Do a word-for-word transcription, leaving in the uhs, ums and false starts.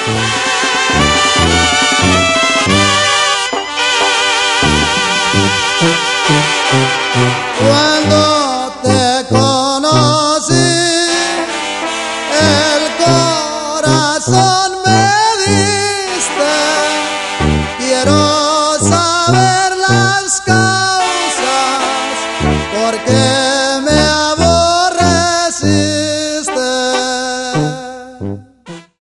Cuando te conocí, el corazón me diste. Quiero saber las causas, porque